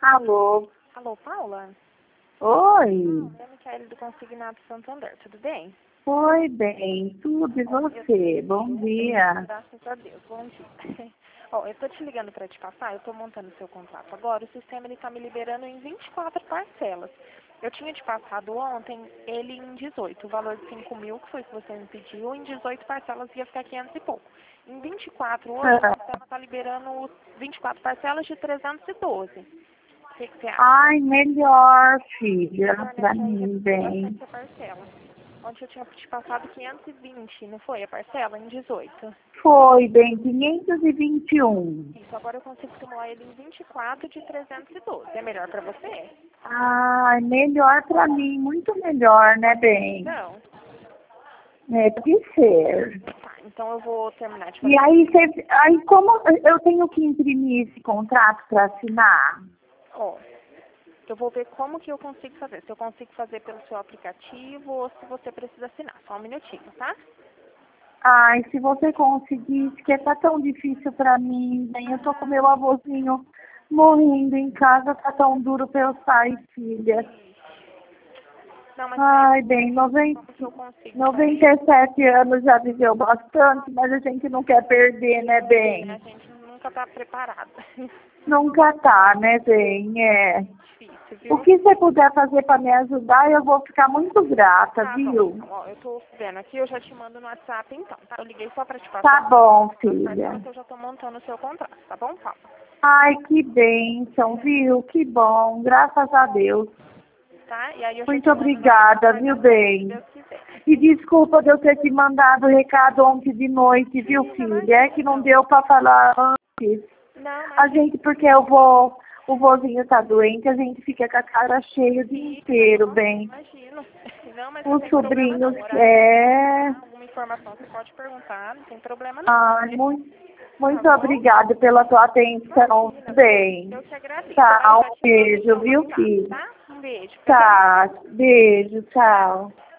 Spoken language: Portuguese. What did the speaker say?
Alô? Alô, Paula? Oi. É a Micaele do Consignado Santander, tudo bem? Oi, bem. Tudo e você? Bom dia. Graças a Deus, bom dia. Ó, eu tô te ligando para te passar, eu tô montando o seu contrato agora, o sistema ele tá me liberando em 24 parcelas. Eu tinha te passado ontem ele em 18, o valor de 5 mil, que foi o que você me pediu, em 18 parcelas ia ficar 500 e pouco. Em 24 hoje, o sistema tá liberando 24 parcelas de 312. O que você acha? Ai, melhor, filha, Melhor, né? pra Que aí mim, reduz bem. bastante a parcela. Ontem eu tinha te passado 520, não foi a parcela? Em 18. Foi, bem, 521. Isso, agora eu consigo simular ele em 24 de 312. É melhor pra você? Ai, melhor pra mim, muito melhor, né, bem? Não. É, tem que ser. Tá, então eu vou terminar de E fazer. aí, como eu tenho que imprimir esse contrato pra assinar? Ó, eu vou ver como que eu consigo fazer. Se eu consigo fazer pelo seu aplicativo ou se você precisa assinar. Só um minutinho, tá? Ai, se você conseguisse, que tá tão difícil pra mim, bem, eu tô com meu avôzinho morrendo em casa, tá tão duro pra eu sair, filha. Não, mas Ai, bem, como que eu consigo fazer? 97 anos já viveu bastante, mas a gente não quer perder, né, A bem? gente nunca tá preparada. Nunca tá, né, bem, é. Difícil, O viu? que você puder fazer pra me ajudar, eu vou ficar muito grata, Tá bom, viu? então, ó, eu tô vendo aqui, eu já te mando no WhatsApp então, tá? Eu liguei só pra te Tá passar bom, as parcelas filha. que eu já tô montando o seu contrato, tá bom, Paulo? Ai, que bênção, viu? Que bom, graças a Deus. Tá? E aí eu já Muito te mando no WhatsApp, obrigada, vai viu, dar certo, se bem? Deus quiser. E desculpa de eu ter te mandado o recado ontem de noite, viu, filha? É que não deu para falar antes. Não, A imagina. gente, porque o vozinho tá doente, a gente fica com a cara cheia o dia inteiro, bem. Imagino. Não, mas não Os tem problema não. sobrinhos, O horário que você precisar, alguma informação você pode perguntar, não tem problema não. Ai, Tá muito bom? obrigada pela tua atenção, Imagina. bem. Eu que agradeço. Aí eu Tá, já um te mando beijo, então no viu, WhatsApp, filho? tá? Um beijo. Fica com Deus. Tá, beijo, tchau.